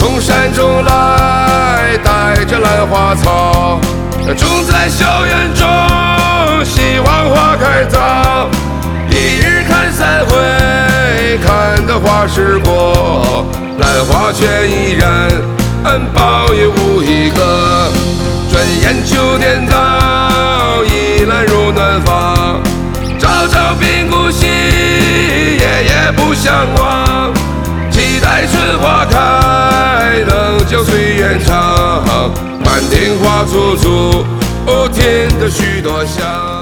从山中来，带着兰花草，种在校园中，希望花开早。一日看三回，看得花时过，兰花却依然苞也无一个。转眼秋天到，倚兰入暖房，朝朝频顾惜，夜夜不相忘。期待春花开，能将岁月长。满庭花簇簇，添得许多香。